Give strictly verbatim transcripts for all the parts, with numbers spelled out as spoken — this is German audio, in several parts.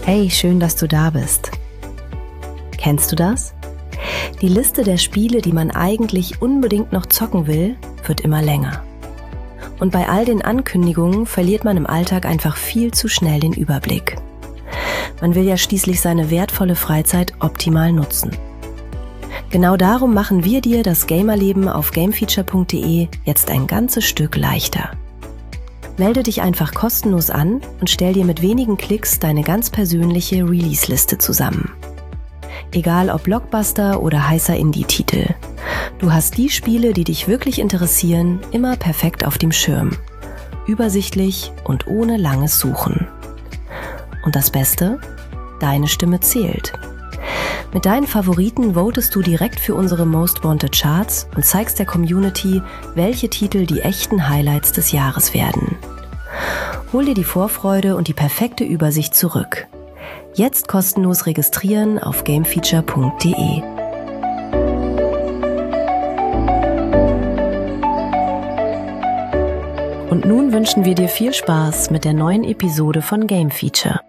Hey, schön, dass du da bist. Kennst du das? Die Liste der Spiele, die man eigentlich unbedingt noch zocken will, wird immer länger. Und bei all den Ankündigungen verliert man im Alltag einfach viel zu schnell den Überblick. Man will ja schließlich seine wertvolle Freizeit optimal nutzen. Genau darum machen wir dir das Gamerleben auf gamefeature punkt de jetzt ein ganzes Stück leichter. Melde dich einfach kostenlos an und stell dir mit wenigen Klicks deine ganz persönliche Release-Liste zusammen. Egal ob Blockbuster oder heißer Indie-Titel. Du hast die Spiele, die dich wirklich interessieren, immer perfekt auf dem Schirm. Übersichtlich und ohne langes Suchen. Und das Beste? Deine Stimme zählt. Mit deinen Favoriten votest du direkt für unsere Most Wanted Charts und zeigst der Community, welche Titel die echten Highlights des Jahres werden. Hol dir die Vorfreude und die perfekte Übersicht zurück. Jetzt kostenlos registrieren auf gamefeature punkt de. Und nun wünschen wir dir viel Spaß mit der neuen Episode von Game Feature.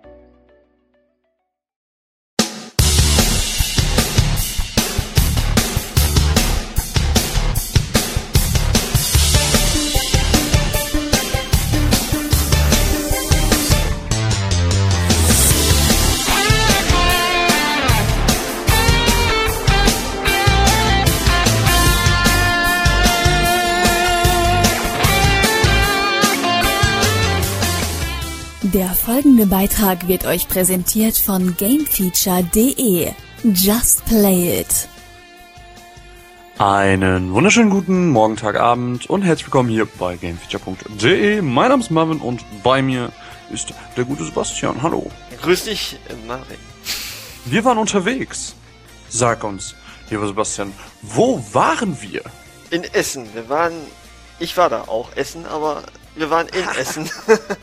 Der folgende Beitrag wird euch präsentiert von gamefeature punkt de. Just play it! Einen wunderschönen guten Morgen, Tag, Abend und herzlich willkommen hier bei gamefeature punkt de. Mein Name ist Marvin und bei mir ist der gute Sebastian. Hallo. Grüß dich, Marvin. Wir waren unterwegs. Sag uns, lieber Sebastian, wo waren wir? In Essen. Wir waren, ich war da auch Essen, aber wir waren in Essen.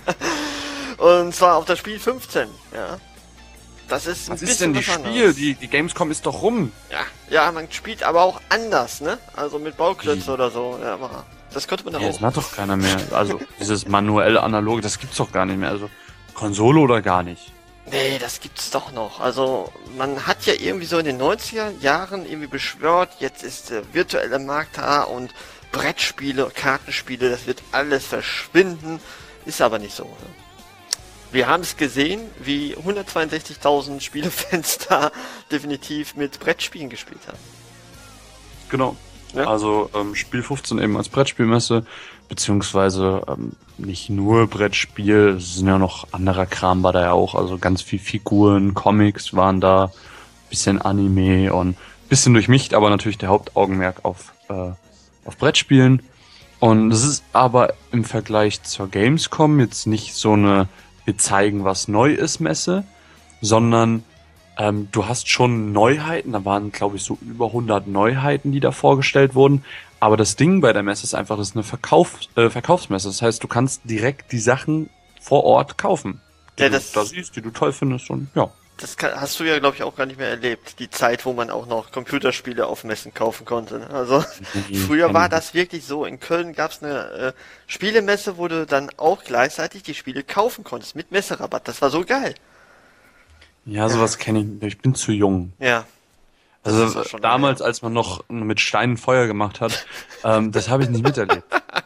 Und zwar auf das Spiel fünfzehn, ja. Das ist ein was bisschen ist denn die Spiel? Die, die Gamescom ist doch rum. Ja, ja, man spielt aber auch anders, ne? Also mit Bauklötze Wie? oder so. Ja, aber das könnte man da Ja, auch. das macht doch keiner mehr. Also dieses manuelle Analoge, das gibt's doch gar nicht mehr. Also Konsole oder gar nicht. Nee, das gibt's doch noch. Also man hat ja irgendwie so in den neunziger Jahren irgendwie beschwört, jetzt ist der virtuelle Markt da und Brettspiele, Kartenspiele, das wird alles verschwinden. Ist aber nicht so, ne? Wir haben es gesehen, wie hundertzweiundsechzigtausend Spielefans da definitiv mit Brettspielen gespielt haben. Genau. Ja? Also ähm, Spiel fünfzehn eben als Brettspielmesse, beziehungsweise ähm, nicht nur Brettspiel, es sind ja noch anderer Kram war da ja auch, also ganz viel Figuren, Comics waren da, bisschen Anime und bisschen durchmischt, aber natürlich der Hauptaugenmerk auf, äh, auf Brettspielen. Und es ist aber im Vergleich zur Gamescom jetzt nicht so eine wir zeigen, was neu ist, Messe, sondern ähm, du hast schon Neuheiten, da waren, glaube ich, so über hundert Neuheiten, die da vorgestellt wurden, aber das Ding bei der Messe ist einfach, das ist eine Verkauf, äh, Verkaufsmesse, das heißt, du kannst direkt die Sachen vor Ort kaufen, die ja, das, du da siehst, die du toll findest und ja. Das kann, hast du ja, glaube ich, auch gar nicht mehr erlebt, die Zeit, wo man auch noch Computerspiele auf Messen kaufen konnte. Ne? Also früher war das wirklich so. In Köln gab es eine äh, Spielemesse, wo du dann auch gleichzeitig die Spiele kaufen konntest mit Messerabatt. Das war so geil. Ja, sowas kenne ich nicht. Ich bin zu jung. Ja. Also damals, als man noch mit Steinen Feuer gemacht hat, ähm, das habe ich nicht miterlebt.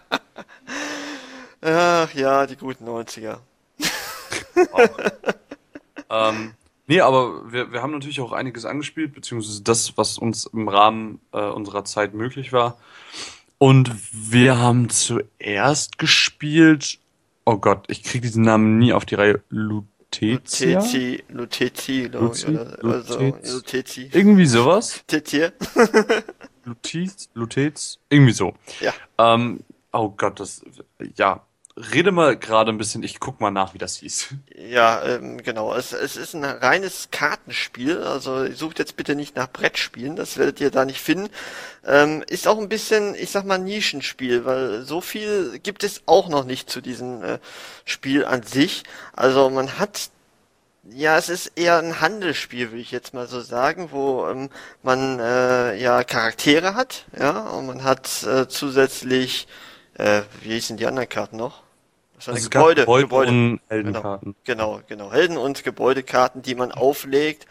Ach ja, die guten neunziger. Wow. ähm, Nee, aber wir, wir haben natürlich auch einiges angespielt, beziehungsweise das, was uns im Rahmen äh, unserer Zeit möglich war. Und wir haben zuerst gespielt, oh Gott, ich kriege diesen Namen nie auf die Reihe, Lutetia? Lutezi, Lutezi, Luzi? oder, also, Lutez? Lutezi. Irgendwie sowas. Tetier. Lutiz, Lutez, irgendwie so. Ja. Ähm, oh Gott, das, ja. Rede mal gerade ein bisschen, ich guck mal nach, wie das hieß. Ja, ähm, genau. Es, es ist ein reines Kartenspiel, also sucht jetzt bitte nicht nach Brettspielen, das werdet ihr da nicht finden. Ähm, ist auch ein bisschen, ich sag mal, Nischenspiel, weil so viel gibt es auch noch nicht zu diesem äh, Spiel an sich. Also man hat, ja, es ist eher ein Handelsspiel, würde ich jetzt mal so sagen, wo ähm, man äh, ja Charaktere hat, ja, und man hat äh, zusätzlich Äh, wie hießen die anderen Karten noch? Was war Also denn? es gab Gebäude, Gebäude Gebäude. und Heldenkarten. Genau, genau. Helden- und Gebäudekarten, die man auflegt.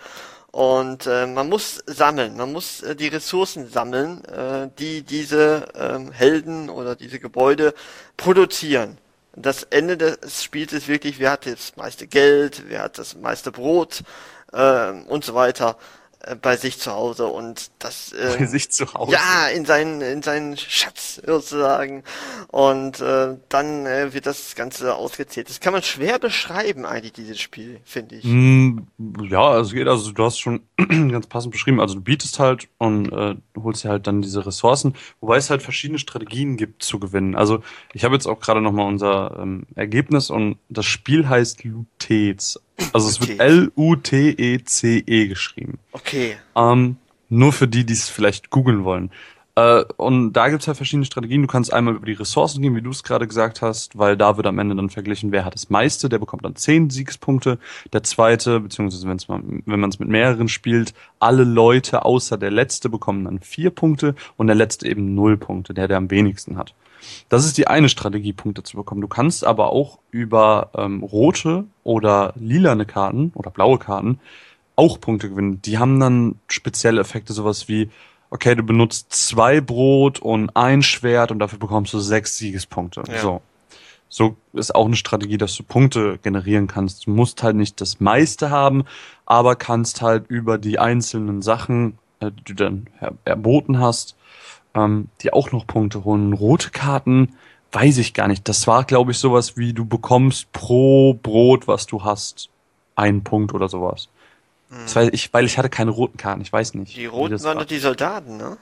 Und äh, man muss sammeln, man muss äh, die Ressourcen sammeln, äh, die diese ähm, Helden oder diese Gebäude produzieren. Das Ende des Spiels ist wirklich, wer hat das meiste Geld, wer hat das meiste Brot äh, und so weiter äh, bei sich zu Hause. Und das äh, Bei sich zu Hause. ja, in seinen, in seinen Schatz sozusagen. Und äh, dann äh, wird das Ganze ausgezählt. Das kann man schwer beschreiben, eigentlich, dieses Spiel, finde ich. Mm, Ja, also geht, also du hast schon ganz passend beschrieben. Also du bietest halt und äh, du holst dir halt dann diese Ressourcen, wobei es halt verschiedene Strategien gibt zu gewinnen. Also ich habe jetzt auch gerade nochmal unser ähm, Ergebnis und das Spiel heißt Lutez. Also es wird Lutez. L U T E C E geschrieben. Okay. Ähm, nur für die, die es vielleicht googeln wollen. Äh, und da gibt es halt verschiedene Strategien. Du kannst einmal über die Ressourcen gehen, wie du es gerade gesagt hast, weil da wird am Ende dann verglichen, wer hat das meiste, der bekommt dann zehn Siegespunkte. Der zweite, beziehungsweise wenn's mal, wenn man es mit mehreren spielt, alle Leute außer der letzte bekommen dann vier Punkte und der letzte eben null Punkte, der, der am wenigsten hat. Das ist die eine Strategie, Punkte zu bekommen. Du kannst aber auch über ähm, rote oder lilane Karten oder blaue Karten auch Punkte gewinnen. Die haben dann spezielle Effekte, sowas wie, okay, du benutzt zwei Brot und ein Schwert und dafür bekommst du sechs Siegespunkte. Ja. So. So ist auch eine Strategie, dass du Punkte generieren kannst. Du musst halt nicht das meiste haben, aber kannst halt über die einzelnen Sachen, äh, die du dann er erboten hast, ähm, die auch noch Punkte holen. Rote Karten, weiß ich gar nicht. Das war, glaube ich, sowas wie, du bekommst pro Brot, was du hast, einen Punkt oder sowas. Das weiß ich, weil ich hatte keine roten Karten, ich weiß nicht. Die wie roten das waren war. doch die Soldaten, ne?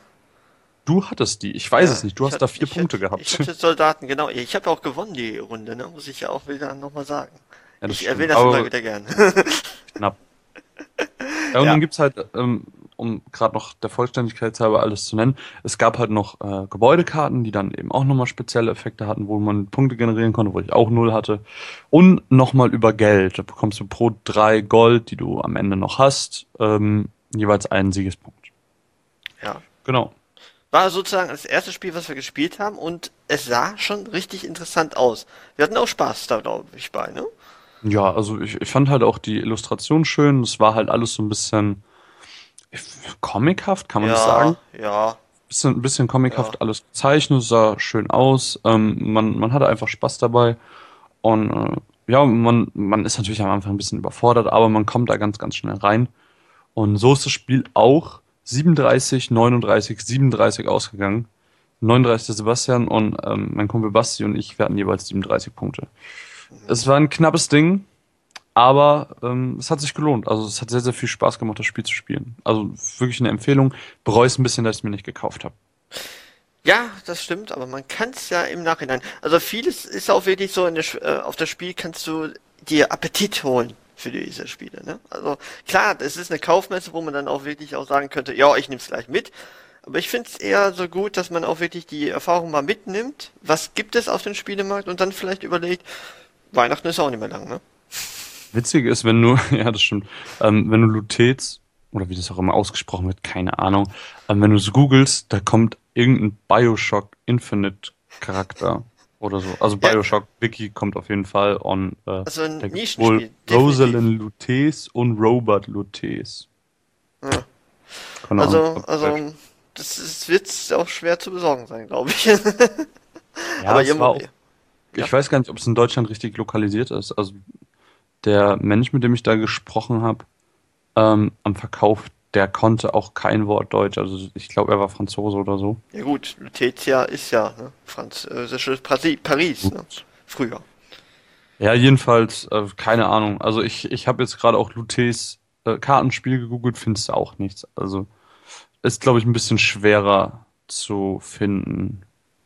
Du hattest die, ich weiß Ja, es nicht. Du ich hast hatte- da vier ich Punkte hatte, gehabt. Ich hatte Soldaten, genau. Ich habe auch gewonnen die Runde, ne? Muss ich ja auch wieder nochmal sagen. Ja, das Ich stimmt. erwähne das Aber immer wieder gern. knapp. Ja, und Ja. dann gibt's halt, ähm, um gerade noch der Vollständigkeit halber alles zu nennen, es gab halt noch äh, Gebäudekarten, die dann eben auch nochmal spezielle Effekte hatten, wo man Punkte generieren konnte, wo ich auch null hatte. Und nochmal über Geld. Da bekommst du pro drei Gold, die du am Ende noch hast, ähm, jeweils einen Siegespunkt. Ja. Genau. War sozusagen das erste Spiel, was wir gespielt haben und es sah schon richtig interessant aus. Wir hatten auch Spaß da, glaube ich, bei, ne? Ja, also ich, ich fand halt auch die Illustration schön. Es war halt alles so ein bisschen comichaft, kann man das sagen? Ja, Bisschen, ein bisschen comichaft Ja. alles gezeichnet, sah schön aus. Ähm, man, man hatte einfach Spaß dabei. Und äh, ja, man, man ist natürlich am Anfang ein bisschen überfordert, aber man kommt da ganz, ganz schnell rein. Und so ist das Spiel auch siebenunddreißig, neununddreißig, siebenunddreißig ausgegangen. neununddreißig der Sebastian und ähm, mein Kumpel Basti und ich, wir hatten jeweils siebenunddreißig Punkte. Es war ein knappes Ding, aber ähm, es hat sich gelohnt. Also es hat sehr, sehr viel Spaß gemacht, das Spiel zu spielen. Also wirklich eine Empfehlung. Bereue es ein bisschen, dass ich es mir nicht gekauft habe. Ja, das stimmt, aber man kann es ja im Nachhinein. Also vieles ist auch wirklich so, in der, Sch- äh, auf das Spiel kannst du dir Appetit holen für diese Spiele, ne? Also klar, es ist eine Kaufmesse, wo man dann auch wirklich auch sagen könnte, ja, ich nehme es gleich mit. Aber ich finde es eher so gut, dass man auch wirklich die Erfahrung mal mitnimmt. Was gibt es auf dem Spielemarkt und dann vielleicht überlegt, Weihnachten ist auch nicht mehr lang, ne? Witzig ist, wenn du, ja, das stimmt, ähm, wenn du Lutez, oder wie das auch immer ausgesprochen wird, keine Ahnung, ähm, wenn du es googelst, da kommt irgendein Bioshock Infinite Charakter oder so. Also Ja. Bioshock Wiki kommt auf jeden Fall und äh, Also ein da gibt's Nischenspiel, wohl definitiv. Rosalind Lutez und Robert Lutez. Ja. Keine Also, Ahnung. also, das ist, wird auch schwer zu besorgen sein, glaube ich. ja, aber es ihr, war auch, ja. ich weiß gar nicht, ob es in Deutschland richtig lokalisiert ist. Also der Mensch, mit dem ich da gesprochen habe, ähm, am Verkauf, der konnte auch kein Wort Deutsch. Also ich glaube, er war Franzose oder so. Ja gut, Lutetia ist ja ne, französisches Prasi Paris, ne? Früher. Ja, jedenfalls, äh, keine Ahnung. Also ich, ich habe jetzt gerade auch Lutez äh, Kartenspiel gegoogelt, findest du auch nichts. Also ist, glaube ich, ein bisschen schwerer zu finden.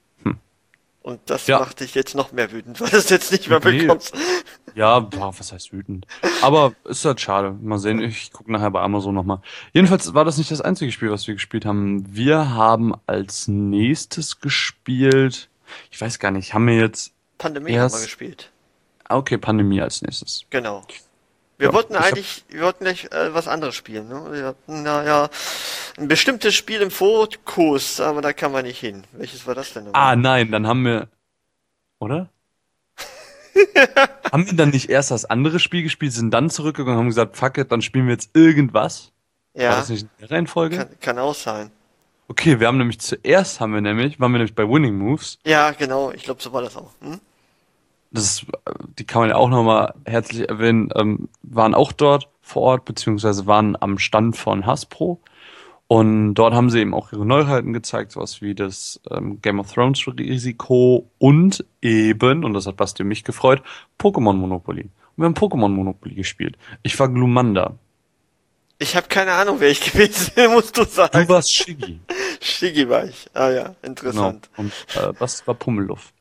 Und das Ja. macht dich jetzt noch mehr wütend, weil du es jetzt nicht mehr Nee. bekommst. Ja, boah, was heißt wütend? Aber ist halt schade. Mal sehen, ich gucke nachher bei Amazon nochmal. Jedenfalls war das nicht das einzige Spiel, was wir gespielt haben. Wir haben als nächstes gespielt, ich weiß gar nicht, haben wir jetzt, Pandemie Erst- haben wir gespielt. ah, okay, Pandemie als nächstes. Genau. Wir Ja, wollten ich hab- eigentlich, wir wollten gleich äh, was anderes spielen. Ne? Wir hatten naja ein bestimmtes Spiel im Fokus, aber da kann man nicht hin. Welches war das denn? Ah, nochmal? nein, dann haben wir, oder? Haben wir dann nicht erst das andere Spiel gespielt, sind dann zurückgegangen und haben gesagt, fuck it, dann spielen wir jetzt irgendwas? War Ja, das nicht in der Reihenfolge? kann, kann auch sein. Okay, wir haben nämlich zuerst, haben wir nämlich, waren wir nämlich bei Winning Moves. Ja, genau, ich glaube, so war das auch. Hm? Das ist, die kann man ja auch nochmal herzlich erwähnen, ähm, waren auch dort vor Ort, beziehungsweise waren am Stand von Hasbro. Und dort haben sie eben auch ihre Neuheiten gezeigt, sowas wie das ähm, Game of Thrones Risiko und eben, und das hat Basti und mich gefreut, Pokémon Monopoly. Und wir haben Pokémon Monopoly gespielt. Ich war Glumanda. Ich habe keine Ahnung, wer ich gewesen bin, musst du sagen. Du warst Shiggy. Shiggy war ich. Ah ja, Genau. interessant. Und äh, Basti war Pummeluff.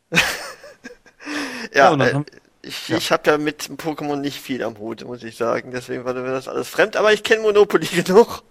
Ja, und dann äh, haben- ich, ja. ich habe ja mit dem Pokémon nicht viel am Hut, muss ich sagen. Deswegen war mir das alles fremd. Aber ich kenne Monopoly genug.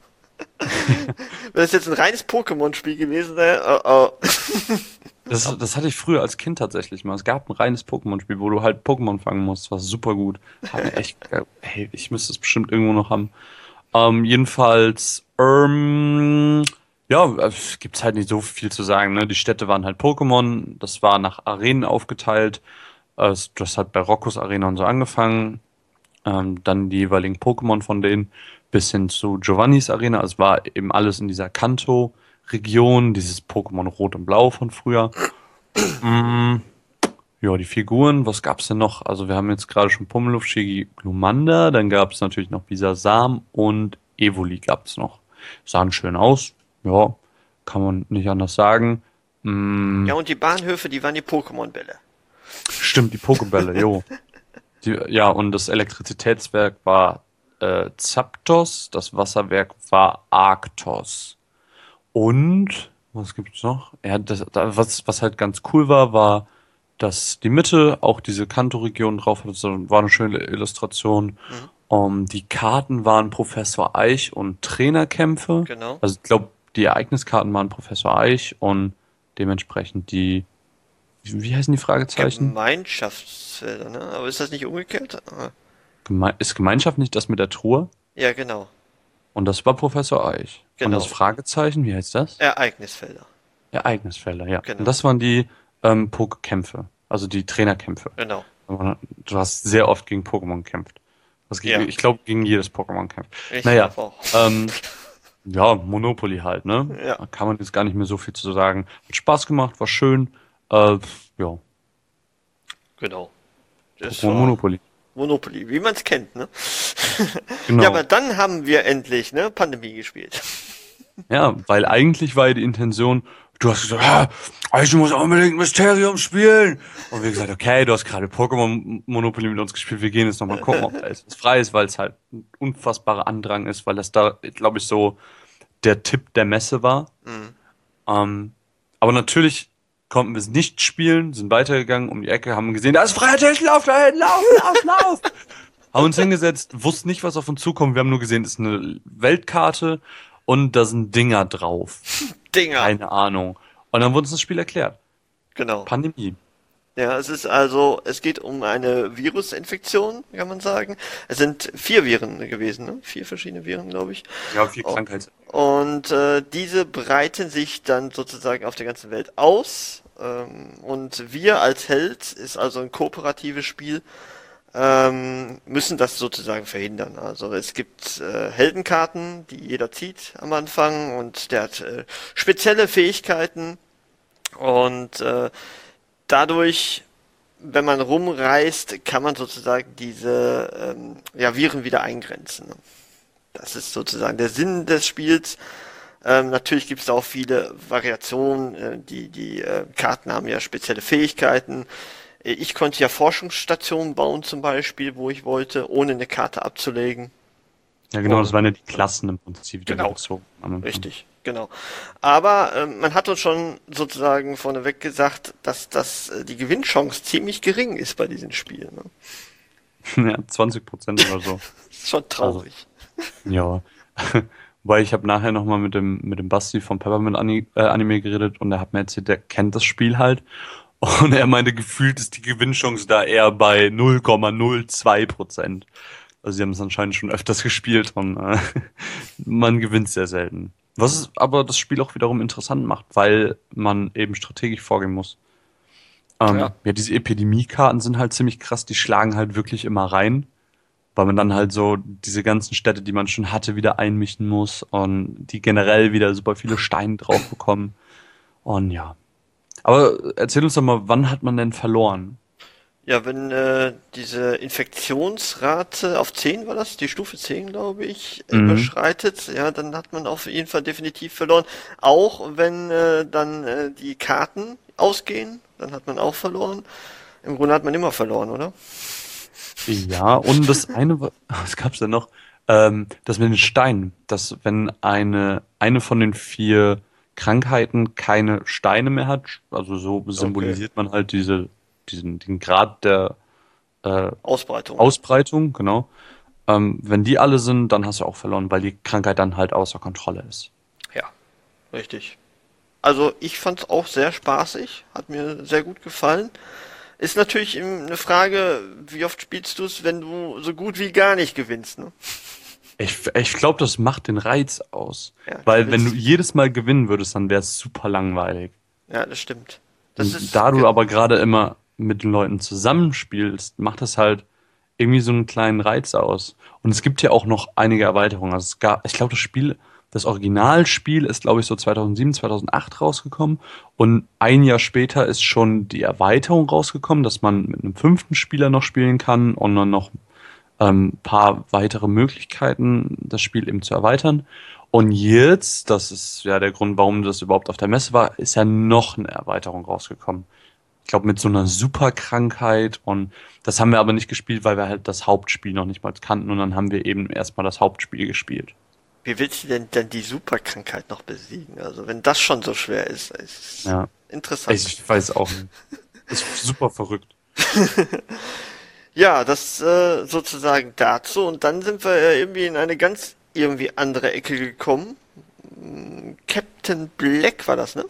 Wenn es jetzt ein reines Pokémon-Spiel gewesen wäre, oh oh. Das, das hatte ich früher als Kind tatsächlich mal. Es gab ein reines Pokémon-Spiel, wo du halt Pokémon fangen musst. Das war super gut. Hat mir echt, ge- hey, ich müsste es bestimmt irgendwo noch haben. Ähm, jedenfalls, ähm, ja, es gibt's halt nicht so viel zu sagen, ne? Die Städte waren halt Pokémon. Das war nach Arenen aufgeteilt. Äh, es- Das hat bei Roccos Arena und so angefangen. Ähm, dann die jeweiligen Pokémon von denen bis hin zu Giovannis Arena. Also es war eben alles in dieser Kanto-Region, dieses Pokémon Rot und Blau von früher. Mm, ja, die Figuren, was gab's denn noch? Also wir haben jetzt gerade schon Pummeluff, Shiggy, Glumanda, dann gab's natürlich noch Bisasam und Evoli gab's noch. Sahen schön aus, ja, kann man nicht anders sagen. Mm, Ja, und die Bahnhöfe, die waren die Pokémon-Bälle. Stimmt, die Pokebälle, jo. Die, ja, und das Elektrizitätswerk war äh, Zapdos, das Wasserwerk war Arktos. Und, was gibt's noch? Ja, das, da, was, was halt ganz cool war, war, dass die Mitte auch diese Kanto-Region drauf hatte. Das war eine schöne Illustration. Um, die Karten waren Professor Eich und Trainerkämpfe. Genau. Also ich glaube, die Ereigniskarten waren Professor Eich und dementsprechend die, wie, wie heißen die Fragezeichen? Gemeinschaftsfelder, ne? Aber ist das nicht umgekehrt? Ah. Geme ist Gemeinschaft nicht das mit der Truhe? Ja, genau. Und das war Professor Eich. Und Genau. das Fragezeichen, wie heißt das? Ereignisfelder. Ereignisfelder, ja. Genau. Und das waren die ähm, Pokékämpfe, also die Trainerkämpfe. Genau. Du hast sehr oft gegen Pokémon gekämpft. Das gegen, Ja. Ich glaube, gegen jedes Pokémon kämpft. Ich Naja, glaub auch. ähm, ja, Monopoly halt, ne? Ja. Da kann man jetzt gar nicht mehr so viel zu sagen. Hat Spaß gemacht, war schön. Äh, ja, Genau. Das Pokémon war Monopoly. Monopoly, wie man es kennt, ne? Genau. Ja, aber dann haben wir endlich, ne, Pandemie gespielt. Ja, weil eigentlich war ja die Intention, du hast gesagt, ja, ich muss unbedingt Mysterium spielen. Und wir gesagt, okay, du hast gerade Pokémon Monopoly mit uns gespielt, wir gehen jetzt nochmal gucken, ob da etwas frei ist, weil es halt ein unfassbarer Andrang ist, weil das da, glaube ich, so der Tipp der Messe war. Mhm. Ähm, aber natürlich konnten wir es nicht spielen, sind weitergegangen um die Ecke, haben gesehen, da ist freier Tisch, lauf dahin, lauf, lauf, lauf. Haben uns hingesetzt, wussten nicht, was auf uns zukommt. Wir haben nur gesehen, es ist eine Weltkarte und da sind Dinger drauf. Dinger. Keine Ahnung. Und dann wurde uns das Spiel erklärt. Genau. Pandemie. Ja, es ist also, es geht um eine Virusinfektion, kann man sagen. Es sind vier Viren gewesen, ne? Vier verschiedene Viren, glaube ich. Ja, viel Oh. Krankheit. Und äh, diese breiten sich dann sozusagen auf der ganzen Welt aus. Ähm, und wir als Held, ist also ein kooperatives Spiel, ähm, müssen das sozusagen verhindern. Also es gibt äh, Heldenkarten, die jeder zieht am Anfang und der hat äh, spezielle Fähigkeiten und äh, dadurch, wenn man rumreist, kann man sozusagen diese ähm, ja, Viren wieder eingrenzen. Ne? Das ist sozusagen der Sinn des Spiels. Ähm, natürlich gibt es auch viele Variationen. Äh, die die äh, Karten haben ja spezielle Fähigkeiten. Äh, Ich konnte ja Forschungsstationen bauen zum Beispiel, wo ich wollte, ohne eine Karte abzulegen. Ja, genau, Oh. das waren ja die Klassen im Prinzip, die Genau. wir gezogen haben. Richtig, genau. Aber ähm, man hat uns schon sozusagen vorneweg gesagt, dass das äh, die Gewinnchance ziemlich gering ist bei diesen Spielen. Ne? Ja, zwanzig Prozent oder so. Ist schon traurig. Ja. Weil ich habe nachher nochmal mit dem, mit dem Basti vom Peppermint Ani- äh, Anime geredet und er hat mir erzählt, der kennt das Spiel halt. Und er meinte, gefühlt ist die Gewinnchance da eher bei null Komma null zwei Prozent. Also sie haben es anscheinend schon öfters gespielt und äh, man gewinnt sehr selten. Was es aber das Spiel auch wiederum interessant macht, weil man eben strategisch vorgehen muss. Ähm, Ja. ja, diese Epidemie-Karten sind halt ziemlich krass, die schlagen halt wirklich immer rein, weil man dann halt so diese ganzen Städte, die man schon hatte, wieder einmischen muss und die generell wieder super viele Steine drauf bekommen. Und ja. Aber erzähl uns doch mal, wann hat man denn verloren? Ja, wenn äh, diese Infektionsrate auf zehn war das, die Stufe zehn, glaube ich, Mhm. überschreitet, ja, dann hat man auf jeden Fall definitiv verloren. Auch wenn äh, dann äh, die Karten ausgehen, dann hat man auch verloren. Im Grunde hat man immer verloren, oder? Ja, und das eine, wa- was gab's denn noch? Ähm, das mit den Steinen, dass wenn eine, eine von den vier Krankheiten keine Steine mehr hat, also so symbolisiert man halt diese, diesen, den Grad der äh, Ausbreitung. Ausbreitung, genau. Ähm, wenn die alle sind, dann hast du auch verloren, weil die Krankheit dann halt außer Kontrolle ist. Ja, richtig. Also ich fand es auch sehr spaßig, hat mir sehr gut gefallen. Ist natürlich im- eine Frage, wie oft spielst du es, wenn du so gut wie gar nicht gewinnst, ne? Ich, ich glaube, das macht den Reiz aus. Ja, Weil du wenn du willst- jedes Mal gewinnen würdest, dann wäre es super langweilig. Ja, das stimmt. Das Und ist da du ge- aber gerade immer mit den Leuten zusammenspielst, macht das halt irgendwie so einen kleinen Reiz aus. Und es gibt ja auch noch einige Erweiterungen. Also es gab, ich glaube, das Spiel, das Originalspiel ist, glaube ich, so zweitausendsieben, zweitausendacht rausgekommen. Und ein Jahr später ist schon die Erweiterung rausgekommen, dass man mit einem fünften Spieler noch spielen kann und dann noch ähm, paar weitere Möglichkeiten, das Spiel eben zu erweitern. Und jetzt, das ist ja der Grund, warum das überhaupt auf der Messe war, ist ja noch eine Erweiterung rausgekommen. Ich glaube, mit so einer Superkrankheit, und das haben wir aber nicht gespielt, weil wir halt das Hauptspiel noch nicht mal kannten, und dann haben wir eben erstmal das Hauptspiel gespielt. Wie willst du denn dann die Superkrankheit noch besiegen? Also wenn das schon so schwer ist, ist Ja, interessant. ich weiß auch nicht. Ist super verrückt. Ja, das äh, sozusagen dazu. Und dann sind wir äh, irgendwie in eine ganz irgendwie andere Ecke gekommen. Hm, Captain Black war das, ne?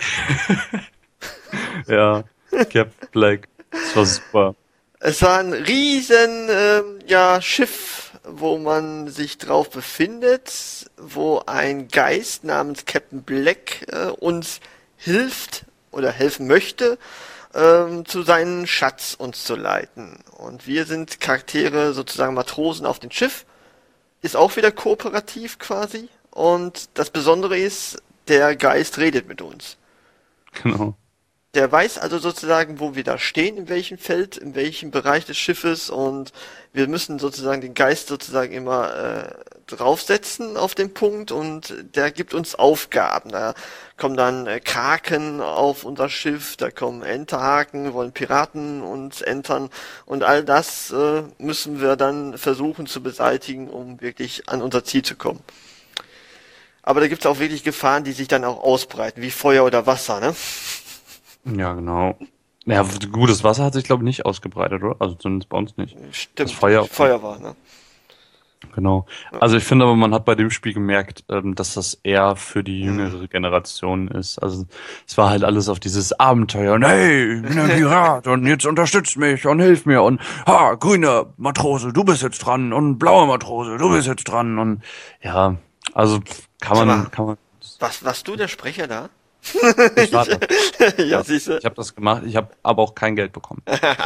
Ja, Captain Black. Das war super. Es war ein riesen ähm, ja, Schiff, wo man sich drauf befindet, wo ein Geist namens Captain Black äh, uns hilft oder helfen möchte, ähm, zu seinem Schatz uns zu leiten. Und wir sind Charaktere, sozusagen Matrosen auf dem Schiff. Ist auch wieder kooperativ quasi. Und das Besondere ist, der Geist redet mit uns. Genau. Der weiß also sozusagen, wo wir da stehen, in welchem Feld, in welchem Bereich des Schiffes, und wir müssen sozusagen den Geist sozusagen immer äh, draufsetzen auf den Punkt, und der gibt uns Aufgaben. Da kommen dann äh, Kraken auf unser Schiff, da kommen Enterhaken, wollen Piraten uns entern, und all das äh, müssen wir dann versuchen zu beseitigen, um wirklich an unser Ziel zu kommen. Aber da gibt es auch wirklich Gefahren, die sich dann auch ausbreiten, wie Feuer oder Wasser, ne? Ja, genau. Ja, gutes Wasser hat sich, glaube ich, nicht ausgebreitet, oder? Also zumindest bei uns nicht. Stimmt, Das Feuer- Feuer war, ne? Genau. Also ich finde aber, man hat bei dem Spiel gemerkt, ähm, dass das eher für die jüngere Generation ist. Also es war halt alles auf dieses Abenteuer. Und hey, ich bin ein Pirat und jetzt unterstützt mich und hilf mir. Und ha, grüner Matrose, du bist jetzt dran. Und blauer Matrose, du bist jetzt dran. Und ja, also kann Sag mal. man, kann man. Was, warst du der Sprecher da? Ich war das. Ja, siehst du. Ich habe das gemacht, ich habe aber auch kein Geld bekommen.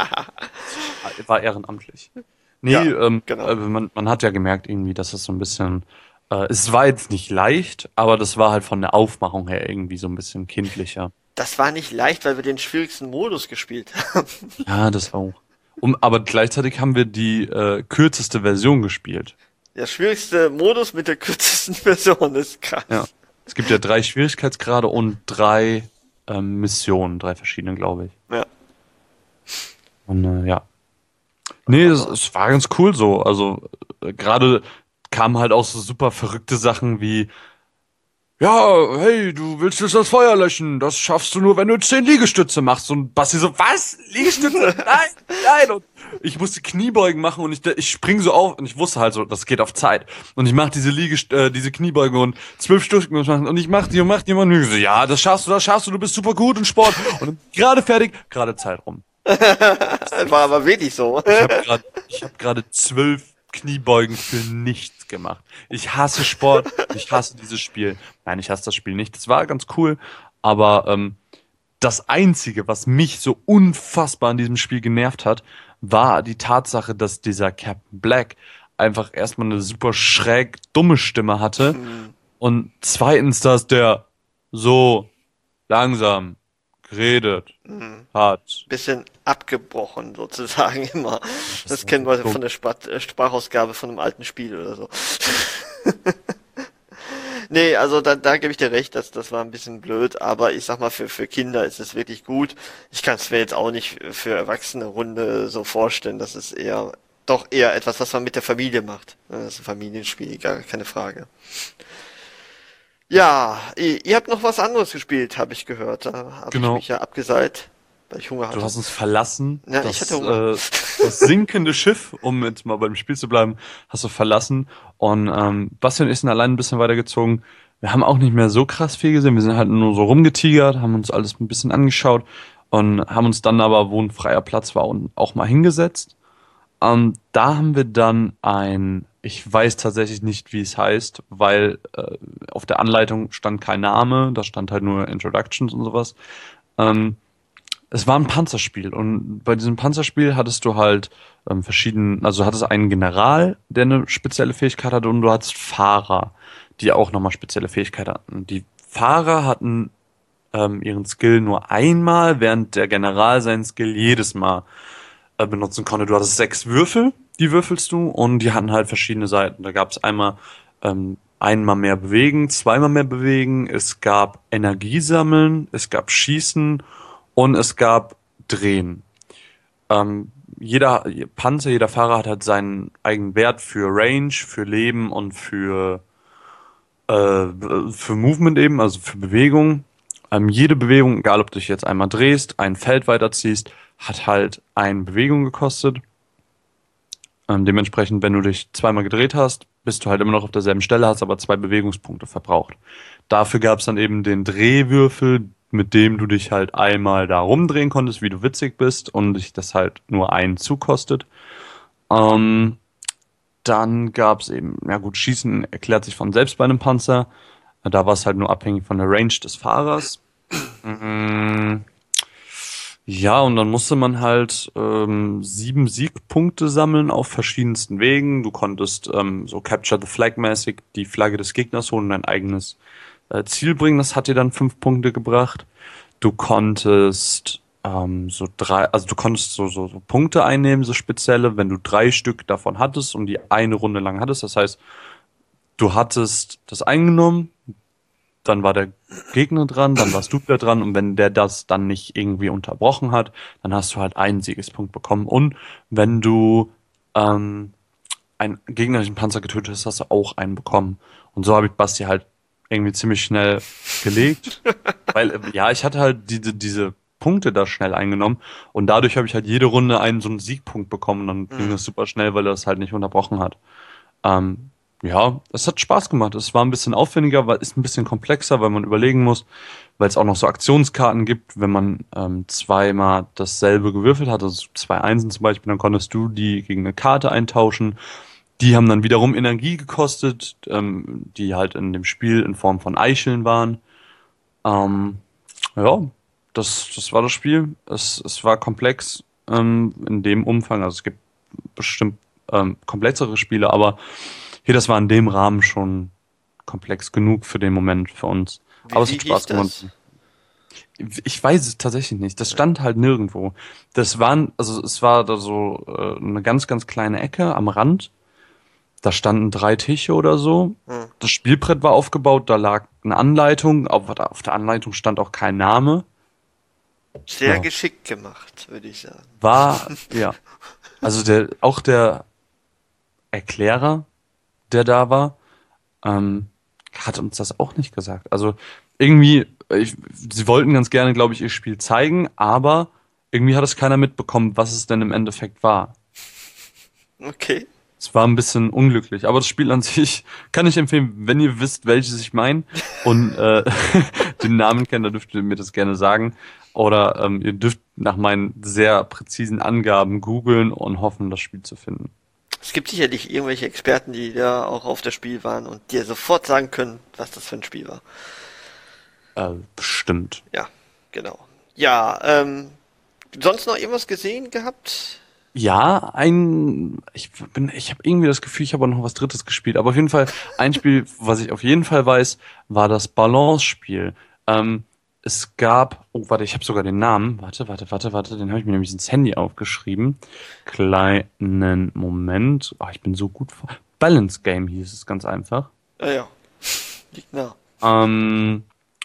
War ehrenamtlich. Nee, Ja, ähm, genau. äh, man, man hat ja gemerkt irgendwie, dass es so ein bisschen, äh, es war jetzt nicht leicht, aber das war halt von der Aufmachung her irgendwie so ein bisschen kindlicher. Das war nicht leicht, weil wir den schwierigsten Modus gespielt haben. Ja, das auch. Um, aber gleichzeitig haben wir die äh, kürzeste Version gespielt. Der schwierigste Modus mit der kürzesten Version ist krass. Ja. Es gibt ja drei Schwierigkeitsgrade und drei ähm, Missionen, drei verschiedene, glaube ich. Ja. Und äh, ja. Nee, es, es war ganz cool so. Also äh, gerade kamen halt auch so super verrückte Sachen wie, ja, hey, du willst jetzt das Feuer löschen. Das schaffst du nur, wenn du zehn Liegestütze machst. Und Basti so, was? Liegestütze? Nein, nein. Und ich musste Kniebeugen machen und ich, ich spring so auf und ich wusste halt so, das geht auf Zeit. Und ich mach diese Liegest äh, diese Kniebeugen und zwölf Stück muss ich machen und ich mach die und mach die und ich so, ja, das schaffst du, das schaffst du, du bist super gut in Sport. Und gerade fertig, gerade Zeit rum. War aber wirklich so. Ich habe gerade ich hab gerade zwölf Kniebeugen für nichts gemacht. Ich hasse Sport, ich hasse dieses Spiel. Nein, ich hasse das Spiel nicht. Das war ganz cool, aber ähm, das Einzige, was mich so unfassbar an diesem Spiel genervt hat, war die Tatsache, dass dieser Captain Black einfach erstmal eine super schräg dumme Stimme hatte mhm. und zweitens, dass der so langsam geredet mhm. hat. Bisschen abgebrochen sozusagen immer. Das, das kennen wir so von der Sprach- Sprachausgabe von einem alten Spiel oder so. Nee, also da, da gebe ich dir recht, dass das war ein bisschen blöd, aber ich sag mal, für, für Kinder ist es wirklich gut. Ich kann es mir jetzt auch nicht für erwachsene Runde so vorstellen. Das ist eher, doch eher etwas, was man mit der Familie macht. Das ist ein Familienspiel, gar keine Frage. Ja, ihr, ihr habt noch was anderes gespielt, habe ich gehört. Da habe Genau. ich mich ja abgeseilt, weil ich Hunger hatte. Du hast uns verlassen. Ja, das, ich hatte Hunger. Äh, das sinkende Schiff, um jetzt mal beim Spiel zu bleiben, hast du verlassen. Und ähm, Basti und ich sind allein ein bisschen weitergezogen. Wir haben auch nicht mehr so krass viel gesehen. Wir sind halt nur so rumgetigert, haben uns alles ein bisschen angeschaut und haben uns dann aber, wo ein freier Platz war, auch mal hingesetzt. Ähm, da haben wir dann ein, ich weiß tatsächlich nicht, wie es heißt, weil äh, auf der Anleitung stand kein Name, da stand halt nur Introductions und sowas. Ähm, es war ein Panzerspiel und bei diesem Panzerspiel hattest du halt ähm, verschiedene, also du hattest einen General, der eine spezielle Fähigkeit hatte und du hattest Fahrer, die auch nochmal spezielle Fähigkeit hatten. Die Fahrer hatten ähm, ihren Skill nur einmal, während der General seinen Skill jedes Mal äh, benutzen konnte. Du hattest sechs Würfel, die würfelst du und die hatten halt verschiedene Seiten. Da gab es einmal ähm, einmal mehr bewegen, zweimal mehr bewegen, es gab Energie sammeln, es gab Schießen und es gab Drehen. Ähm, jeder Panzer, jeder Fahrer hat halt seinen eigenen Wert für Range, für Leben und für äh, für Movement eben, also für Bewegung. Ähm, jede Bewegung, egal ob du dich jetzt einmal drehst, ein Feld weiterziehst, hat halt eine Bewegung gekostet. Ähm, dementsprechend, wenn du dich zweimal gedreht hast, bist du halt immer noch auf derselben Stelle, hast aber zwei Bewegungspunkte verbraucht. Dafür gab es dann eben den Drehwürfel, mit dem du dich halt einmal da rumdrehen konntest, wie du witzig bist und dich das halt nur einen Zug kostet. Ähm, dann gab es eben, ja gut, Schießen erklärt sich von selbst bei einem Panzer. Da war es halt nur abhängig von der Range des Fahrers. Mhm. Ja, und dann musste man halt ähm, sieben Siegpunkte sammeln auf verschiedensten Wegen. Du konntest ähm, so Capture the Flag-mäßig die Flagge des Gegners holen und dein eigenes äh, Ziel bringen. Das hat dir dann fünf Punkte gebracht. Du konntest ähm, so drei, also du konntest so, so, so Punkte einnehmen, so spezielle, wenn du drei Stück davon hattest und die eine Runde lang hattest. Das heißt, du hattest das eingenommen, dann war der Gegner dran, dann warst du wieder dran und wenn der das dann nicht irgendwie unterbrochen hat, dann hast du halt einen Siegespunkt bekommen. Und wenn du ähm, einen gegnerischen Panzer getötet hast, hast du auch einen bekommen. Und so habe ich Basti halt irgendwie ziemlich schnell gelegt, weil äh, ja, ich hatte halt diese, diese Punkte da schnell eingenommen und dadurch habe ich halt jede Runde einen so einen Siegpunkt bekommen und dann mhm. ging das super schnell, weil er das halt nicht unterbrochen hat. Ähm, Ja, es hat Spaß gemacht. Es war ein bisschen aufwendiger, weil ist ein bisschen komplexer, weil man überlegen muss, weil es auch noch so Aktionskarten gibt, wenn man ähm, zweimal dasselbe gewürfelt hat, also zwei Einsen zum Beispiel, dann konntest du die gegen eine Karte eintauschen. Die haben dann wiederum Energie gekostet, ähm, die halt in dem Spiel in Form von Eicheln waren. Ähm, ja, das, das war das Spiel. Es, es war komplex ähm, in dem Umfang. Also es gibt bestimmt ähm, komplexere Spiele, aber hier, das war in dem Rahmen schon komplex genug für den Moment für uns. Wie, Aber es wie hat Spaß gemacht. Ich weiß es tatsächlich nicht. Das stand halt nirgendwo. Das waren, also es war da so äh, eine ganz, ganz kleine Ecke am Rand. Da standen drei Tische oder so. Hm. Das Spielbrett war aufgebaut, da lag eine Anleitung, aber auf der Anleitung stand auch kein Name. Sehr Ja. geschickt gemacht, würde ich sagen. War, ja. Also der, auch der Erklärer, der da war, ähm, hat uns das auch nicht gesagt. Also irgendwie, ich, sie wollten ganz gerne, glaube ich, ihr Spiel zeigen, aber irgendwie hat es keiner mitbekommen, was es denn im Endeffekt war. Okay. Es war ein bisschen unglücklich, aber das Spiel an sich kann ich empfehlen, wenn ihr wisst, welches ich meine und äh, den Namen kennt, dann dürft ihr mir das gerne sagen. Oder ähm, ihr dürft nach meinen sehr präzisen Angaben googeln und hoffen, das Spiel zu finden. Es gibt sicherlich irgendwelche Experten, die da auch auf das Spiel waren und dir sofort sagen können, was das für ein Spiel war. Äh, bestimmt. Ja, genau. Ja, ähm, sonst noch irgendwas gesehen gehabt? Ja, ein, ich bin, ich habe irgendwie das Gefühl, ich habe auch noch was Drittes gespielt. Aber auf jeden Fall, ein Spiel, was ich auf jeden Fall weiß, war das Balance-Spiel. Ähm, es gab, oh, warte, ich habe sogar den Namen. Warte, warte, warte, warte, den habe ich mir nämlich ins Handy aufgeschrieben. Kleinen Moment. Ah, ich bin so gut vor. Balance Game hieß es ganz einfach. Ja, ja. Liegt nah. Ähm,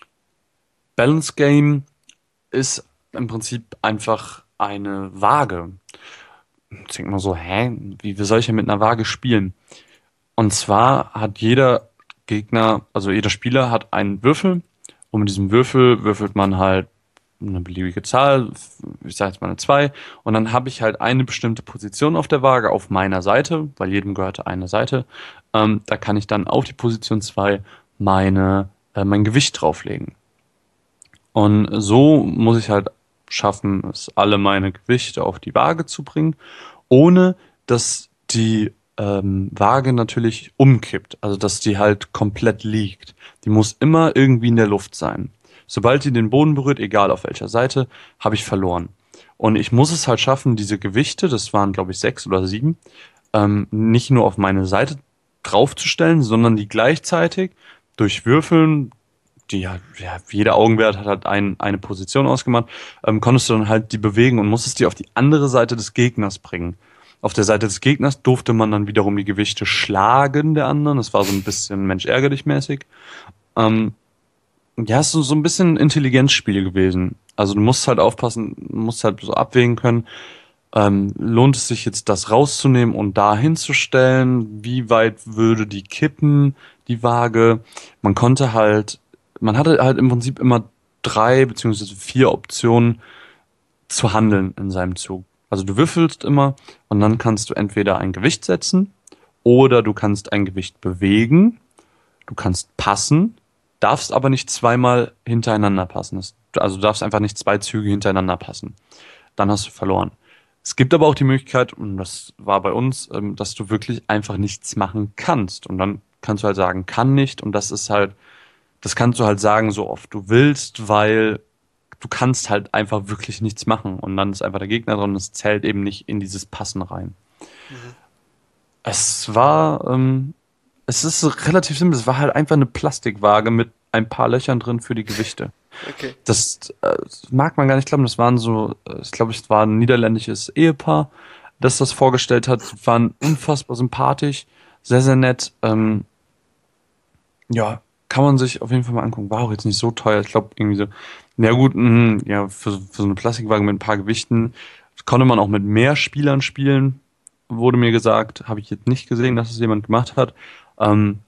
Balance Game ist im Prinzip einfach eine Waage. Ich denke mal so, hä, wie, wie soll ich denn mit einer Waage spielen? Und zwar hat jeder Gegner, also jeder Spieler hat einen Würfel und mit diesem Würfel würfelt man halt eine beliebige Zahl, ich sage jetzt mal eine zwei, und dann habe ich halt eine bestimmte Position auf der Waage auf meiner Seite, weil jedem gehörte eine Seite. Ähm, da kann ich dann auf die Position zwei meine, äh, mein Gewicht drauflegen. Und so muss ich halt schaffen, es alle meine Gewichte auf die Waage zu bringen, ohne dass die ähm, Waage natürlich umkippt, also dass die halt komplett liegt. Die muss immer irgendwie in der Luft sein. Sobald die den Boden berührt, egal auf welcher Seite, habe ich verloren. Und ich muss es halt schaffen, diese Gewichte, das waren glaube ich sechs oder sieben, ähm, nicht nur auf meine Seite draufzustellen, sondern die gleichzeitig durch Würfeln, die ja, ja, jeder Augenwert hat halt ein, eine Position ausgemacht, ähm, konntest du dann halt die bewegen und musstest die auf die andere Seite des Gegners bringen. Auf der Seite des Gegners durfte man dann wiederum die Gewichte schlagen der anderen. Das war so ein bisschen Mensch ärger dich mäßig. Ähm, ja, es ist so, so ein bisschen ein Intelligenzspiel gewesen. Also du musst halt aufpassen, musst halt so abwägen können, ähm, lohnt es sich jetzt das rauszunehmen und da hinzustellen? Wie weit würde die kippen, die Waage? Man konnte halt Man hatte halt im Prinzip immer drei beziehungsweise vier Optionen zu handeln in seinem Zug. Also du würfelst immer und dann kannst du entweder ein Gewicht setzen oder du kannst ein Gewicht bewegen, du kannst passen, darfst aber nicht zweimal hintereinander passen. Das, also du darfst einfach nicht zwei Züge hintereinander passen. Dann hast du verloren. Es gibt aber auch die Möglichkeit, und das war bei uns, ähm, dass du wirklich einfach nichts machen kannst. Und dann kannst du halt sagen, kann nicht. Und das ist halt, das kannst du halt sagen, so oft du willst, weil du kannst halt einfach wirklich nichts machen. Und dann ist einfach der Gegner dran und es zählt eben nicht in dieses Passen rein. Mhm. Es war, ähm, es ist relativ simpel. Es war halt einfach eine Plastikwaage mit ein paar Löchern drin für die Gewichte. Okay. Das äh, mag man gar nicht glauben. Das waren so, ich glaube, es war ein niederländisches Ehepaar, das das vorgestellt hat. Die waren unfassbar sympathisch, sehr, sehr nett. Ähm, ja, kann man sich auf jeden Fall mal angucken. War auch jetzt nicht so teuer. Ich glaube, irgendwie so, na gut, mh, ja, für, für so eine Plastikwaage mit ein paar Gewichten konnte man auch mit mehr Spielern spielen, wurde mir gesagt. Habe ich jetzt nicht gesehen, dass es jemand gemacht hat. Ähm,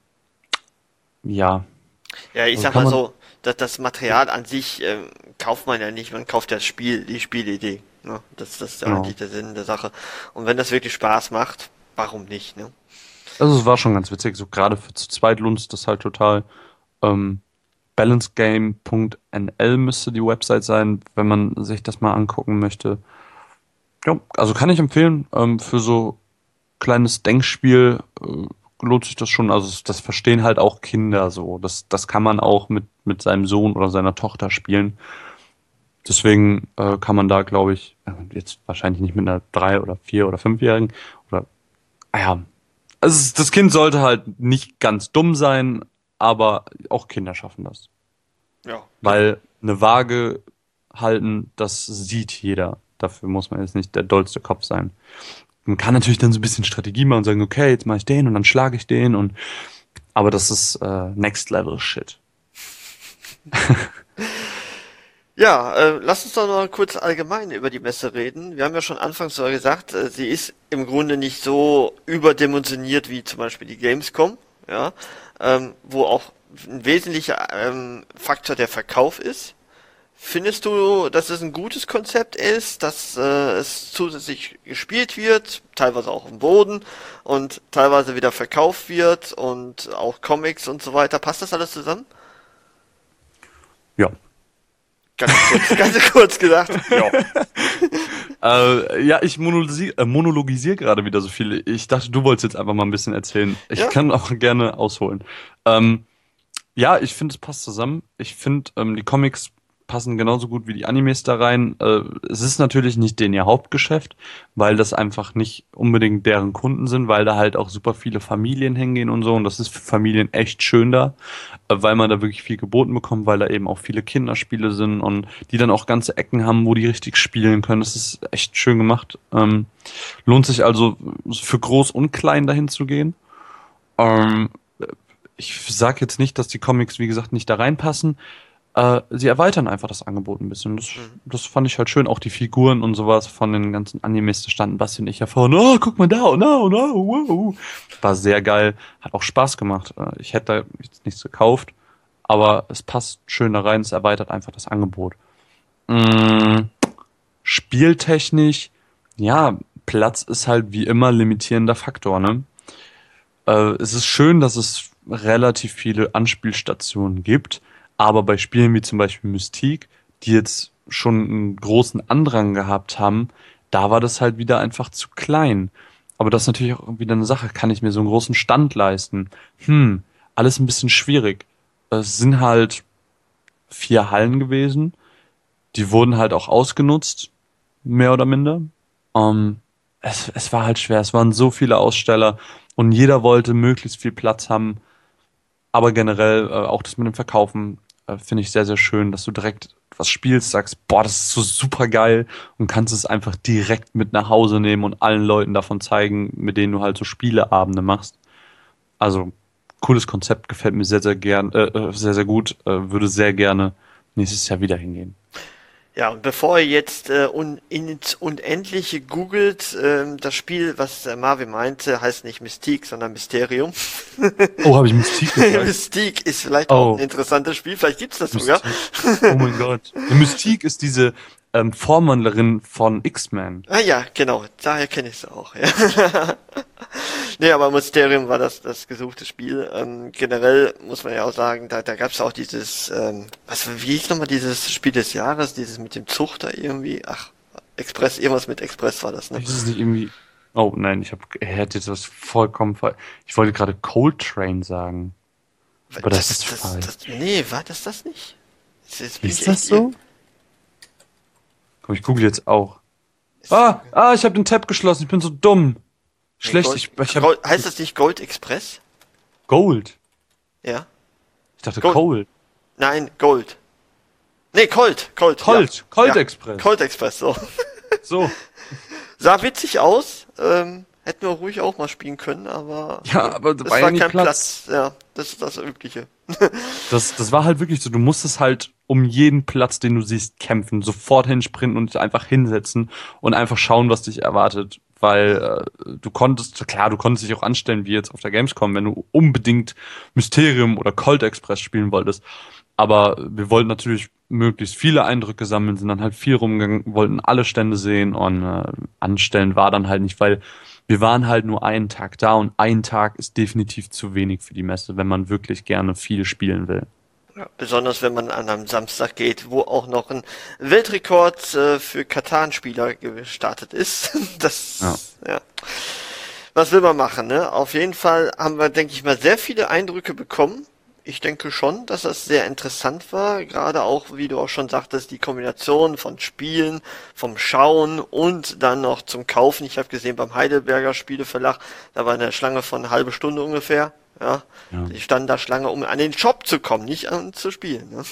ja. Ja, ich sag mal so, dass das Material an sich ähm, kauft man ja nicht, man kauft das Spiel, die Spielidee. Ne? Das, das ist ja eigentlich der Sinn der Sache. Und wenn das wirklich Spaß macht, warum nicht? Ne? Also es war schon ganz witzig, so gerade für zu zweit lohnt es das halt total. Ähm, balancegame punkt n l müsste die Website sein, wenn man sich das mal angucken möchte. Ja, also kann ich empfehlen, ähm, für so kleines Denkspiel äh, lohnt sich das schon. Also das verstehen halt auch Kinder so. Das, das kann man auch mit, mit seinem Sohn oder seiner Tochter spielen. Deswegen äh, kann man da, glaube ich, jetzt wahrscheinlich nicht mit einer drei- oder vier- oder fünfjährigen oder, ah ja, also das Kind sollte halt nicht ganz dumm sein, aber auch Kinder schaffen das. Ja. Weil eine Waage halten, das sieht jeder. Dafür muss man jetzt nicht der dollste Kopf sein. Man kann natürlich dann so ein bisschen Strategie machen und sagen, okay, jetzt mache ich den und dann schlage ich den und aber das ist äh, Next Level Shit. Ja, äh, lass uns doch noch kurz allgemein über die Messe reden. Wir haben ja schon anfangs so gesagt, äh, sie ist im Grunde nicht so überdimensioniert wie zum Beispiel die Gamescom, ja, ähm, wo auch ein wesentlicher ähm, Faktor der Verkauf ist. Findest du, dass es ein gutes Konzept ist, dass äh, es zusätzlich gespielt wird, teilweise auch im Boden und teilweise wieder verkauft wird und auch Comics und so weiter? Passt das alles zusammen? Ja. Ganz kurz, ganz kurz gesagt. Ja. äh, ja, ich monologisiere äh, monologisiere gerade wieder so viel. Ich dachte, du wolltest jetzt einfach mal ein bisschen erzählen. Ich ja? kann auch gerne ausholen. Ähm, ja, ich finde, es passt zusammen. Ich finde, ähm, die Comics passen genauso gut wie die Animes da rein. Äh, es ist natürlich nicht denen ihr Hauptgeschäft, weil das einfach nicht unbedingt deren Kunden sind, weil da halt auch super viele Familien hingehen und so. Und das ist für Familien echt schön da, äh, weil man da wirklich viel geboten bekommt, weil da eben auch viele Kinderspiele sind und die dann auch ganze Ecken haben, wo die richtig spielen können. Das ist echt schön gemacht. Ähm, lohnt sich also für groß und klein dahin zu gehen. Ähm, ich sage jetzt nicht, dass die Comics, wie gesagt, nicht da reinpassen. Äh, sie erweitern einfach das Angebot ein bisschen. Das, Mhm. das fand ich halt schön. Auch die Figuren und sowas von den ganzen Animes, da standen Basti und ich ja vorne. Oh, guck mal da, oh, no, no, wow. War sehr geil. Hat auch Spaß gemacht. Äh, Ich hätte da jetzt nichts gekauft, aber es passt schön da rein. Es erweitert einfach das Angebot. Mm, Spieltechnisch, ja, Platz ist halt wie immer limitierender Faktor, ne? Äh, es ist schön, dass es relativ viele Anspielstationen gibt, aber bei Spielen wie zum Beispiel Mystique, die jetzt schon einen großen Andrang gehabt haben, da war das halt wieder einfach zu klein. Aber das ist natürlich auch wieder eine Sache, kann ich mir so einen großen Stand leisten? Hm, alles ein bisschen schwierig. Es sind halt vier Hallen gewesen, die wurden halt auch ausgenutzt, mehr oder minder. Ähm, es, es war halt schwer, es waren so viele Aussteller und jeder wollte möglichst viel Platz haben. Aber generell äh, auch das mit dem Verkaufen äh, finde ich sehr, sehr schön, dass du direkt was spielst, sagst, boah, das ist so super geil und kannst es einfach direkt mit nach Hause nehmen und allen Leuten davon zeigen, mit denen du halt so Spieleabende machst. Also cooles Konzept, gefällt mir sehr, sehr gern, äh, äh, sehr, sehr gut, äh, würde sehr gerne nächstes Jahr wieder hingehen. Ja, und bevor ihr jetzt äh, un ins Unendliche googelt, ähm, das Spiel, was äh, Marvin meinte, heißt nicht Mystique, sondern Mysterium. Oh, habe ich Mystique gesagt? Mystique ist vielleicht auch Oh, ein interessantes Spiel, vielleicht gibt's das sogar. Mystique. Oh mein Gott. Ja, Mystique ist diese ähm, Vormandlerin von X-Men. Ah ja, genau, daher kenne ich es auch. Ja. Nee, aber Mysterium war das das gesuchte Spiel. Ähm, generell muss man ja auch sagen, da, da gab es auch dieses, ähm, was, wie hieß nochmal dieses Spiel des Jahres, dieses mit dem Zuchter irgendwie? Ach, Express, irgendwas mit Express war das, ne? Ist es nicht irgendwie. Oh nein, ich hab, er hätte jetzt was vollkommen falsch. Ich wollte gerade Coltrane sagen. Aber das, ist das, falsch. das, nee, war das das nicht? Jetzt, jetzt bin ich Ist das echt so? Komm, ich google jetzt auch. Ah, ah, ich habe den Tab geschlossen. Ich bin so dumm. Nee, Schlecht. Gold, Ich, ich hab Gold, heißt das nicht Gold Express? Gold. Ja. Ich dachte Gold. Cold. Nein, Gold. Nee, Colt, Colt. Colt. Ja. Colt Ja. Express. Colt Express, so. So. Sah witzig aus. Ähm, hätten wir ruhig auch mal spielen können, aber Ja, aber da es war war ja nicht kein Platz. Platz. Ja, das ist das Übliche. Das, das war halt wirklich so, du musstest halt um jeden Platz, den du siehst, kämpfen, sofort hinsprinten und dich einfach hinsetzen und einfach schauen, was dich erwartet. Weil äh, du konntest, klar, du konntest dich auch anstellen, wie jetzt auf der Gamescom, wenn du unbedingt Mysterium oder Colt Express spielen wolltest. Aber wir wollten natürlich möglichst viele Eindrücke sammeln, sind dann halt viel rumgegangen, wollten alle Stände sehen und äh, anstellen war dann halt nicht, weil wir waren halt nur einen Tag da und ein Tag ist definitiv zu wenig für die Messe, wenn man wirklich gerne viel spielen will. Ja, besonders wenn man an einem Samstag geht, wo auch noch ein Weltrekord äh, für Katan-Spieler gestartet ist. Das, ja. Was will man machen, ne? Auf jeden Fall haben wir, denke ich mal, sehr viele Eindrücke bekommen. Ich denke schon, dass das sehr interessant war. Gerade auch, wie du auch schon sagtest, die Kombination von Spielen, vom Schauen und dann noch zum Kaufen. Ich habe gesehen, beim Heidelberger Spieleverlag, da war eine Schlange von eine halbe Stunde ungefähr. Ja, Ja. die standen da Schlange, um an den Shop zu kommen, nicht an zu spielen. Ne?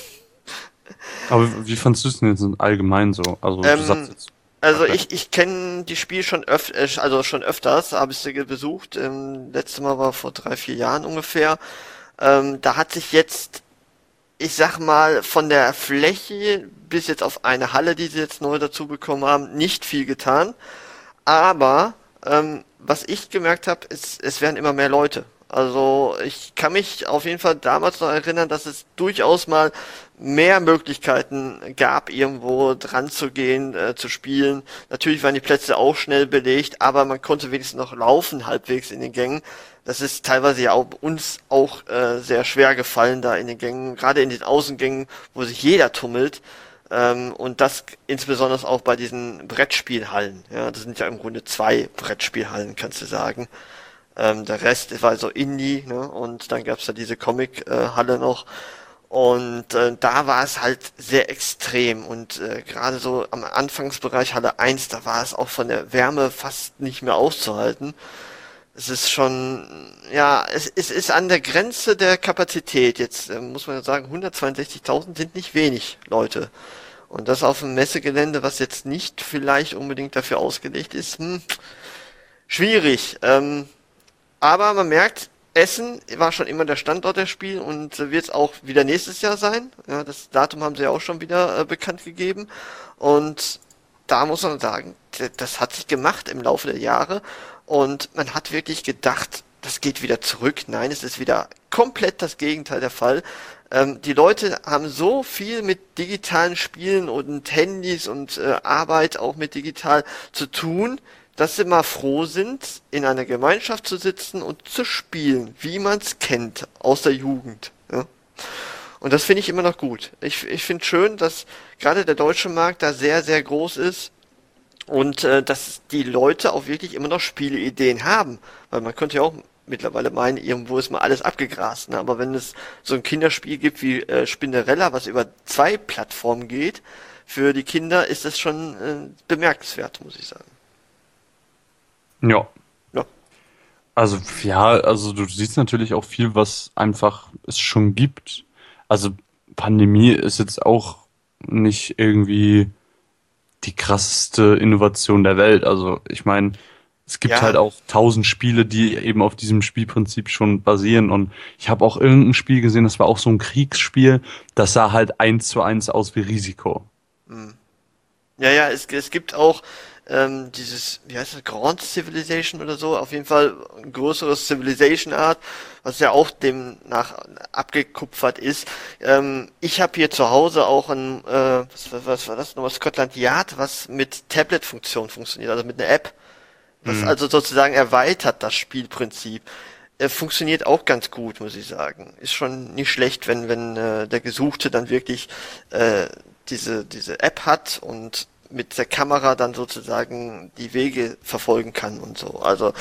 Aber wie fandst du es denn jetzt allgemein so? Also Ähm, du sagst jetzt, Also Okay. ich, ich kenne die Spiele schon öf äh, also schon öfters, habe ich sie besucht. Ähm, letztes Mal war vor drei, vier Jahren ungefähr. Ähm, da hat sich jetzt, ich sag mal, von der Fläche bis jetzt auf eine Halle, die sie jetzt neu dazu bekommen haben, nicht viel getan. Aber ähm, was ich gemerkt habe, ist, es werden immer mehr Leute. Also ich kann mich auf jeden Fall damals noch erinnern, dass es durchaus mal mehr Möglichkeiten gab, irgendwo dran zu gehen, äh, zu spielen. Natürlich waren die Plätze auch schnell belegt, aber man konnte wenigstens noch laufen halbwegs in den Gängen. Das ist teilweise ja auch uns auch äh, sehr schwer gefallen da in den Gängen, gerade in den Außengängen, wo sich jeder tummelt. Ähm, und das insbesondere auch bei diesen Brettspielhallen. Ja, das sind ja im Grunde zwei Brettspielhallen, kannst du sagen. Ähm, der Rest war so Indie, ne? Und dann gab's da diese Comic-Halle noch. Und äh, da war es halt sehr extrem und äh, gerade so am Anfangsbereich Halle eins, da war es auch von der Wärme fast nicht mehr auszuhalten. Es ist schon, ja, es, es ist an der Grenze der Kapazität. Jetzt äh, muss man ja sagen, hundertzweiundsechzigtausend sind nicht wenig Leute. Und das auf einem Messegelände, was jetzt nicht vielleicht unbedingt dafür ausgelegt ist, hm, schwierig. Ähm, aber man merkt, Essen war schon immer der Standort der Spiel und äh, wird es auch wieder nächstes Jahr sein. Ja, das Datum haben sie ja auch schon wieder äh, bekannt gegeben. Und da muss man sagen, das hat sich gemacht im Laufe der Jahre. Und man hat wirklich gedacht, das geht wieder zurück. Nein, es ist wieder komplett das Gegenteil der Fall. Ähm, die Leute haben so viel mit digitalen Spielen und Handys und äh, Arbeit auch mit digital zu tun, dass sie mal froh sind, in einer Gemeinschaft zu sitzen und zu spielen, wie man es kennt, aus der Jugend. Ja? Und das finde ich immer noch gut. Ich, ich finde schön, dass gerade der deutsche Markt da sehr, sehr groß ist. Und äh, dass die Leute auch wirklich immer noch Spieleideen haben. Weil man könnte ja auch mittlerweile meinen, irgendwo ist mal alles abgegrast. Ne? Aber wenn es so ein Kinderspiel gibt wie äh, Spinnerella, was über zwei Plattformen geht, für die Kinder ist das schon äh, bemerkenswert, muss ich sagen. Ja. Ja. Also, ja, also du siehst natürlich auch viel, was einfach es schon gibt. Also Pandemie ist jetzt auch nicht irgendwie die krasseste Innovation der Welt. Also ich meine, es gibt Ja. halt auch tausend Spiele, die eben auf diesem Spielprinzip schon basieren. Und ich habe auch irgendein Spiel gesehen, das war auch so ein Kriegsspiel, das sah halt eins zu eins aus wie Risiko. Ja, ja, es, es gibt auch ähm, dieses, wie heißt das, Grand Civilization oder so, auf jeden Fall ein größeres Civilization Art, was ja auch demnach abgekupfert ist. Ähm, ich habe hier zu Hause auch ein, äh, was, was, was war das nochmal, Scotland Yard, was mit Tablet-Funktion funktioniert, also mit einer App, was Mhm. also sozusagen erweitert das Spielprinzip. Äh, funktioniert auch ganz gut, muss ich sagen. Ist schon nicht schlecht, wenn wenn äh, der Gesuchte dann wirklich äh, diese diese App hat und mit der Kamera dann sozusagen die Wege verfolgen kann und so. Also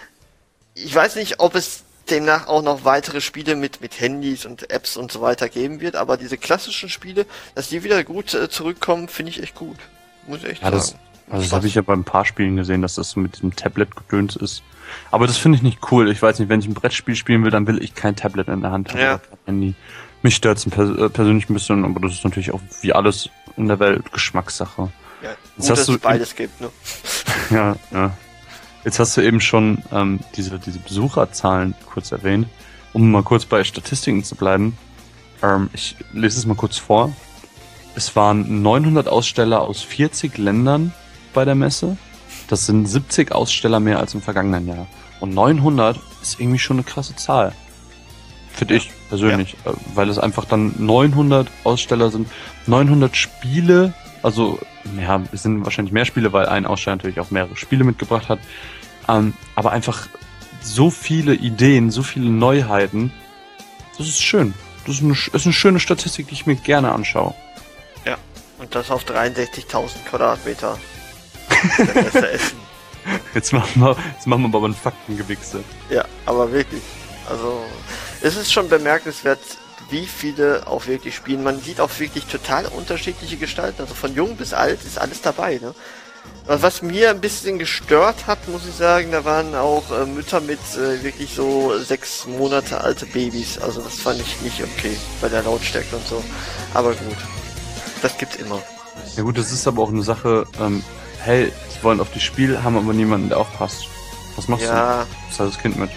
ich weiß nicht, ob es demnach auch noch weitere Spiele mit mit Handys und Apps und so weiter geben wird, aber diese klassischen Spiele, dass die wieder gut äh, zurückkommen, finde ich echt gut. Muss ich echt Ja, das, sagen. also das habe ich ja bei ein paar Spielen gesehen, dass das so mit diesem Tablet-Gedöns ist. Aber das finde ich nicht cool. Ich weiß nicht, wenn ich ein Brettspiel spielen will, dann will ich kein Tablet in der Hand haben. Ja. Oder kein Handy. Mich stört's pers äh, persönlich ein bisschen, aber das ist natürlich auch wie alles in der Welt Geschmackssache. Ja, Jetzt gut, hast dass du es beides gibt, ne? Ja, ja. Jetzt hast du eben schon ähm, diese, diese Besucherzahlen kurz erwähnt. Um mal kurz bei Statistiken zu bleiben. Ähm, ich lese es mal kurz vor. Es waren neunhundert Aussteller aus vierzig Ländern bei der Messe. Das sind siebzig Aussteller mehr als im vergangenen Jahr. Und neunhundert ist irgendwie schon eine krasse Zahl. Finde ich persönlich. Äh, Weil es einfach dann neunhundert Aussteller sind. neunhundert Spiele. Also, ja, es sind wahrscheinlich mehr Spiele, weil ein Aussteller natürlich auch mehrere Spiele mitgebracht hat. Ähm, aber einfach so viele Ideen, so viele Neuheiten. Das ist schön. Das ist eine, ist eine schöne Statistik, die ich mir gerne anschaue. Ja, und das auf dreiundsechzigtausend Quadratmeter. Der Messe Essen. Jetzt machen wir, jetzt machen wir aber ein Faktengewichse. Ja, aber wirklich. Also, es ist schon bemerkenswert, wie viele auch wirklich spielen. Man sieht auch wirklich total unterschiedliche Gestalten. Also von jung bis alt ist alles dabei, ne? Was mir ein bisschen gestört hat, muss ich sagen, da waren auch äh, Mütter mit äh, wirklich so sechs Monate alte Babys. Also das fand ich nicht okay bei der Lautstärke und so. Aber gut, das gibt's immer. Ja gut, das ist aber auch eine Sache, ähm, hey, die wollen auf die Spiel, haben aber niemanden, der aufpasst. Was machst Ja, du? Das hat das Kind mit.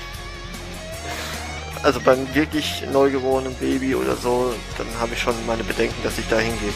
also beim wirklich neugeborenen Baby oder so, dann habe ich schon meine Bedenken, dass ich da hingehe.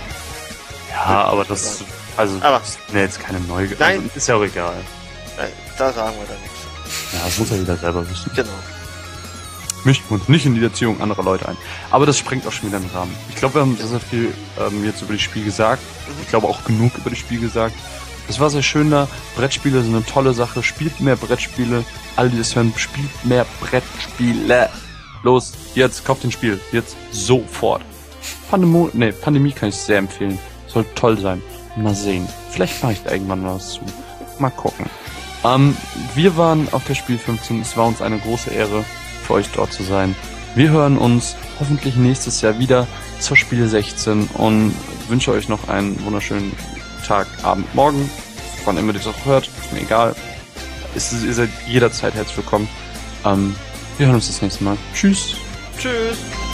Ja, aber das, also, Aber- das sind ja jetzt keine Neuge... Nein. Also, ist ja auch egal. Nein, da sagen wir dann nichts. Ja, das muss er wieder selber wissen. Genau. Mischen wir uns nicht in die Erziehung anderer Leute ein. Aber das sprengt auch schon wieder den Rahmen. Ich glaube, wir haben sehr, sehr viel ähm, jetzt über das Spiel gesagt. Ich glaube auch genug über das Spiel gesagt. Es war sehr schön da. Brettspiele sind eine tolle Sache. Spielt mehr Brettspiele. Alle, die das hören, spielt mehr Brettspiele. Los, jetzt, kauft den Spiel. Jetzt sofort. Pandemo nee, Pandemie kann ich sehr empfehlen. Soll toll sein. Mal sehen. Vielleicht mache ich da irgendwann mal was zu. Mal gucken. Ähm, wir waren auf der Spiel fünfzehn. Es war uns eine große Ehre, für euch dort zu sein. Wir hören uns hoffentlich nächstes Jahr wieder zur Spiele sechzehn und wünsche euch noch einen wunderschönen Tag, Abend, Morgen, wann immer ihr das auch hört, ist mir egal. Ist, ihr seid jederzeit herzlich willkommen. Ähm, wir hören uns das nächste Mal. Tschüss. Tschüss.